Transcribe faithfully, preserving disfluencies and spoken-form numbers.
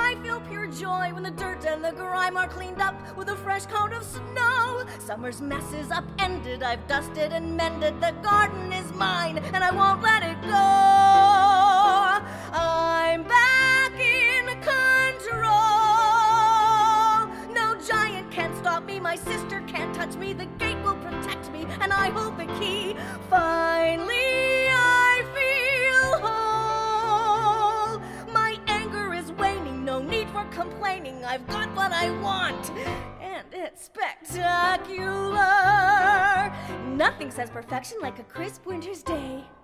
I feel pure joy when the dirt and the grime are cleaned up with a fresh coat of snow. Summer's mess is upended, I've dusted and mended. The garden is mine, and I won't let it go. I'm back in control. No giant can stop me, my sister can't touch me. The gate will protect me, and I hold the key. Finally, I feel whole. My anger is waning, no need for complaining. I've got what I want, and it's spectacular. Nothing says perfection like a crisp winter's day.